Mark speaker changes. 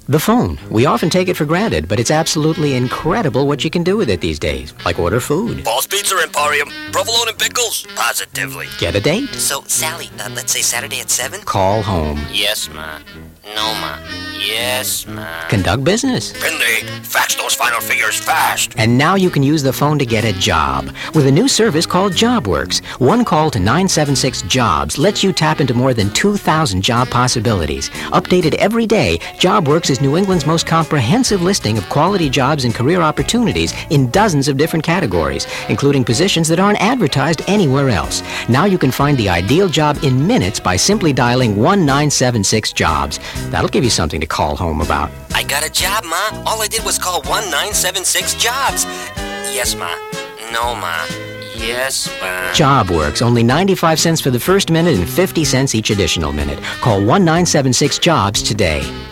Speaker 1: The phone. We often take it for granted, but it's absolutely incredible what you can do with it these days. Like order food.
Speaker 2: Paul's Pizza Emporium. Provolone and pickles. Positively.
Speaker 1: Get a date.
Speaker 3: So, Sally, let's say Saturday at 7?
Speaker 1: Call home.
Speaker 2: Yes, Ma. No, Ma. Yes, Ma.
Speaker 1: Conduct business.
Speaker 2: Pindy, fax those final figures fast.
Speaker 1: And now you can use the phone to get a job with a new service called JobWorks. One call to 976-JOBS lets you tap into more than 2,000 job possibilities. Updated every day, JobWorks is New England's most comprehensive listing of quality jobs and career opportunities in dozens of different categories, including positions that aren't advertised anywhere else. Now you can find the ideal job in minutes by simply dialing 1976-JOBS. That'll give you something to call home about.
Speaker 3: I got a job, Ma. All I did was call 1976-JOBS. Yes, Ma. No, Ma. Yes, Ma.
Speaker 1: JobWorks, only 95 cents for the first minute and 50 cents each additional minute. Call 1976-JOBS today.